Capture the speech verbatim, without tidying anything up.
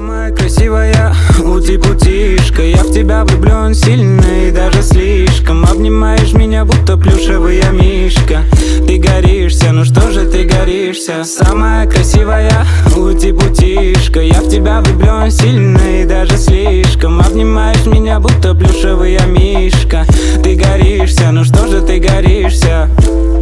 Самая красивая ути-путишка, я в тебя влюблен сильно и даже слишком. Обнимаешь меня, будто плюшевый я мишка. Ты горишься, ну что же ты горишься? Самая красивая ути-путишка, я в тебя влюблен сильно и даже слишком. Обнимаешь меня, будто плюшевый я мишка. Ты горишься, ну что же ты горишься?